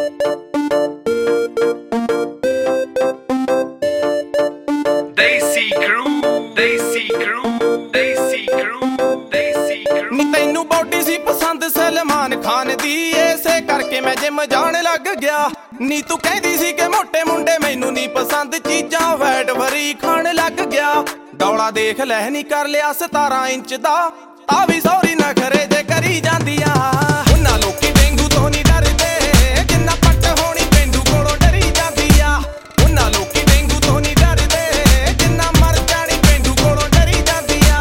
Desi Crew, Desi Crew, Desi Crew, Desi Crew। ਨੀ ਤੈਨੂੰ body ਸੀ ਪਸੰਦ ਸਲਮਾਨ ਖਾਨ ਦੀ, ਇਸੇ ਕਰਕੇ ਮੈਂ ਜਿਮ ਜਾਣ ਲੱਗ ਗਿਆ। ਨੀ ਤੂੰ ਕਹਿੰਦੀ ਸੀ ਕਿ ਮੋਟੇ ਮੁੰਡੇ ਮੈਨੂੰ ਨਹੀਂ ਪਸੰਦ, ਚੀਜ਼ਾਂ ਫੈਟ ਫਰੀ ਖਾਣ ਲੱਗ ਗਿਆ। ਡੌਲਾ ਦੇਖ ਲੈ ਨੀ ਕਰ ਲਿਆ 17 ਇੰਚ ਦਾ, ਆ ਵੀ ਸੌਰੀ ਨਖਰੇ ਜੇ ਕਰੀ ਜਾਂਦੀਆਂ। ਉਹਨਾਂ ਲੋਕੀ ਡੇਂਗੂ ਤੋਂ ਨਹੀਂ ਡਰਦੇ, ਜਿੰਨਾ ਪੱਟ ਹੋਣੀ ਪੇਂਡੂ ਕੋਲੋਂ ਡਰੀ ਜਾਂਦੀ ਆ। ਉਹਨਾਂ ਲੋਕੀ ਡੇਂਗੂ ਤੋਂ ਨਹੀਂ ਡਰਦੇ, ਜਿੰਨਾ ਮਰ ਜਾਣੀ ਪੇਂਡੂ ਕੋਲੋਂ ਡਰੀ ਜਾਂਦੀ ਆ।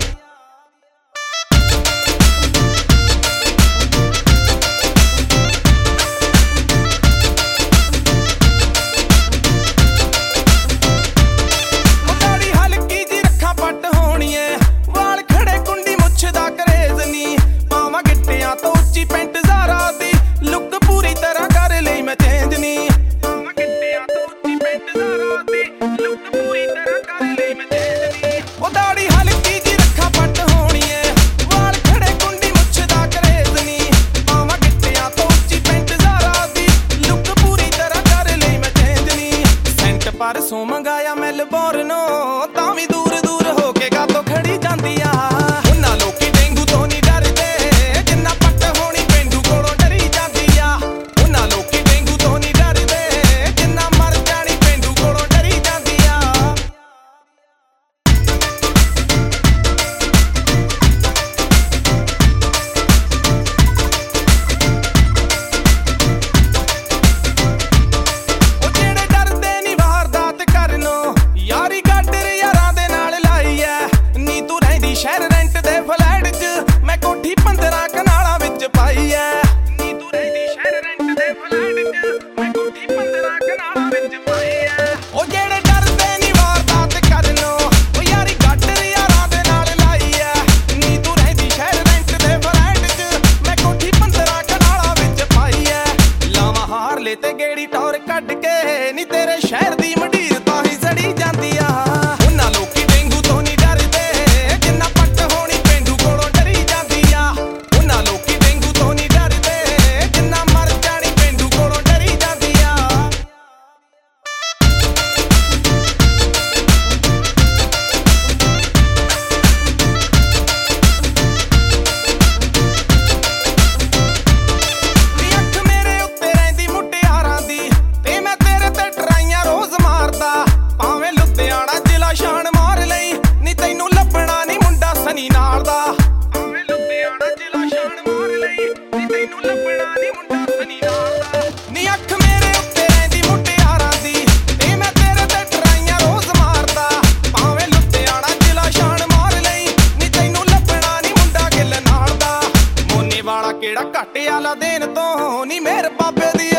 ਦਾੜੀ ਹਲਕੀ ਜੀ ਰੱਖਾਂ ਪੱਟ ਹੋਣੀ ਏ, ਵਾਲ ਖੜੇ ਕੁੰਡੀ ਮੁੱਛ ਦਾ ਕਰੇਜ਼ ਨੀ, ਪਾਵਾਂ ਗਿੱਟਿਆਂ ਤੋਂ ਉੱਚੀ ਪੈਂਟ ਜ਼ਾਰਾ ਦੀ, ਲੁੱਕ ਪੂਰੀ ਤਰ੍ਹਾਂ ਕਰ ਲਈ ਮੈਂ ਚੇਂਜ ਨੀ। ਪਾਵਾਂ ਗਿੱਟਿਆਂ ਤੋਂ ਉੱਚੀ ਪੈਂਟ ਜ਼ਾਰਾ ਦੀ, ਲੁੱਕ ਪੂਰੀ ਤਰ੍ਹਾਂ ਕਰ ਲਈ ਮੈਂ ਚੇਂਜ ਨੀ। ਉਹ ਦਾੜੀ ਹਲਕੀ ਜੀ ਰੱਖਾਂ ਪੱਟ ਹੋਣੀ ਏ, ਵਾਲ ਖੜੇ ਕੁੰਡੀ ਮੁੱਛ ਦਾ ਕਰੇਜ਼ ਨੀ, ਪਾਵਾਂ ਗਿੱਟਿਆਂ ਤੋਂ ਉੱਚੀ ਪੈਂਟ ਜ਼ਾਰਾ ਦੀ, ਲੁੱਕ ਪੂਰੀ ਤਰ੍ਹਾਂ ਕਰ ਲਈ ਮੈਂ ਚੇਂਜ ਨੀ। ਸੈਂਟ ਪਰਸੋਂ ਮੰਗਾਇਆ ਮੈਲਬੌਰਨੋਂ, ਤਾਂ ਵੀ ਦੂਰ ਦੂਰ ਹੋ ਕੇ ਗਾਤੋਂ ਖੜੀ ਜਾਂਦੀ ਆ। ਉਹਨਾਂ ਲੋਕੀ ਡੇਂਗੂ ਤੋਂ ਨਹੀਂ ਡਰਦੇ, ਜਿੰਨਾ ਪੱਟ ਹੋਣੀ ਪੇਂਡੂ ਕੋਲੋਂ ਡਰੀ ਜਾਂਦੀ ਆ। ਉਹਨਾਂ ਲੋਕੀ ਡੇਂਗੂ ਤੋਂ ਨਹੀਂ ਡਰਦੇ, ਜਿੰਨਾ ਮਰ ਜਾਣੀ ਪੇਂਡੂ ਕੋਲੋਂ ਡਰੀ ਜਾਂਦੀ ਆ। ਉਹ ਜਿਹੜੇ ਡਰਦੇ ਨੀ ਵਾਰਦਾਤ ਕਰਨੋਂ, ਯਾਰੀ ਗਾਡਰ ਯਾਰਾਂ ਦੇ ਨਾਲ ਲਾਈ ਐ। ਨੀ ਤੂੰ ਰਹਿੰਦੀ ਸ਼ਹਿਰ ਰੈਂਟ ਦੇ ਫਲੈਟ 'ਚ, ਮੈਂ ਕੋਠੀ 15 ਕਨਾਲਾਂ ਵਿੱਚ ਪਾਈ ਐ। ਨੀ ਤੂੰ ਰਹਿੰਦੀ ਸ਼ਹਿਰ ਰੈਂਟ ਦੇ ਫਲੈਟ 'ਚ, ਮੈਂ ਕੋਠੀ 15 ਕਨਾਲਾਂ ਵਿੱਚ ਪਾਈ ਐ। ਉਹ ਜਿਹੜੇ ਡਰਦੇ ਨੀ ਵਾਰਦਾਤ ਕਰਨੋਂ, ਉਹ ਯਾਰੀ ਗਾਡਰ ਯਾਰਾਂ ਦੇ ਨਾਲ ਲਾਈ ਐ। ਨੀ ਤੂੰ ਰਹਿੰਦੀ ਸ਼ਹਿਰ ਰੈਂਟ ਦੇ ਫਲੈਟ 'ਚ, ਮੈਂ ਕੋਠੀ 15 ਕਨਾਲਾਂ ਵਿੱਚ ਪਾਈ ਐ। ਲਾਵਾਂ ਹਾਰਲੇ ਤੇ ਗੇੜੀ ਟੌਰ ਕੱਢ ਕੇ, ਨੀ ਤੇਰੇ ਸ਼ਹਿਰ ਦੀ ਮੰਡੀਰ ਤਾਂ ਹੀ ਸੜੀ ਜਾਂਦੀ ਆ। ਉਹਨਾਂ ਲੋਕੀ ਡੇਂਗੂ ਤੋਂ ਨਹੀਂ ਡਰਦੇ, ਜਿੰਨਾ ਪੱਟ ਹੋਣੀ ਪੇਂਡੂ ਕੋਲੋਂ ਡਰੀ ਜਾਂਦੀ ਆ। ਉਹਨਾਂ ਲੋਕੀ ਡੇਂਗੂ ਤੋਂ ਨਹੀਂ ਡਰਦੇ, ਜਿੰਨਾ ਮਰ ਜਾਣੀ ਪੇਂਡੂ ਕੋਲੋਂ ਡਰੀ ਜਾਂਦੀ ਆ। ਨੀ ਅੱਖ ਮੇਰੇ ਉੱਤੇ ਰਹਿੰਦੀ ਮੁਟਿਆਰਾਂ ਦੀ, ਤੇ ਮੈਂ ਤੇਰੇ ਤੇ ਟਰਾਈਆਂ ਰੋਜ਼ ਮਾਰਦਾ। ਭਾਵੇਂ ਲੁਧਿਆਣਾ ਜ਼ਿਲ੍ਹਾ ਸ਼ਾਨ ਮਾਰ ਲਈ, ਨੀ ਤੈਨੂੰ ਲੱਭਣਾ ਨੀ ਮੁੰਡਾ ਸਨੀ ਨਾਲ ਦਾ। ਭਾਵੇਂ ਲੁਧਿਆਣਾ ਜ਼ਿਲ੍ਹਾ ਸ਼ਾਨ ਮਾਰ ਲਈ, ਨੀ ਤੈਨੂੰ ਲੱਭਣਾ ਨੀ ਮੁੰਡਾ ਸਨੀ ਨਾਲ ਦਾ। ਨੀ ਅੱਖ ਮੇਰੇ ਉੱਤੇ ਰਹਿੰਦੀ ਮੁਟਿਆਰਾਂ ਦੀ, ਤੇ ਮੈਂ ਤੇਰੇ ਤੇ ਟਰਾਈਆਂ ਰੋਜ਼ ਮਾਰਦਾ। ਭਾਵੇਂ ਲੁਧਿਆਣਾ ਜ਼ਿਲ੍ਹਾ ਸ਼ਾਨ ਮਾਰ ਲਈ, ਨੀ ਤੈਨੂੰ ਲੱਭਣਾ ਨੀ ਮੁੰਡਾ ਗਿੱਲ ਨਾਲ ਦਾ। ਮੋਨੇ ਵਾਲਾ ਕਿਹੜਾ ਘੱਟ ਆਲਾ ਦੇਣ ਤੋਂ, ਨੀ ਮੇਰ ਬਾਬੇ ਦੀ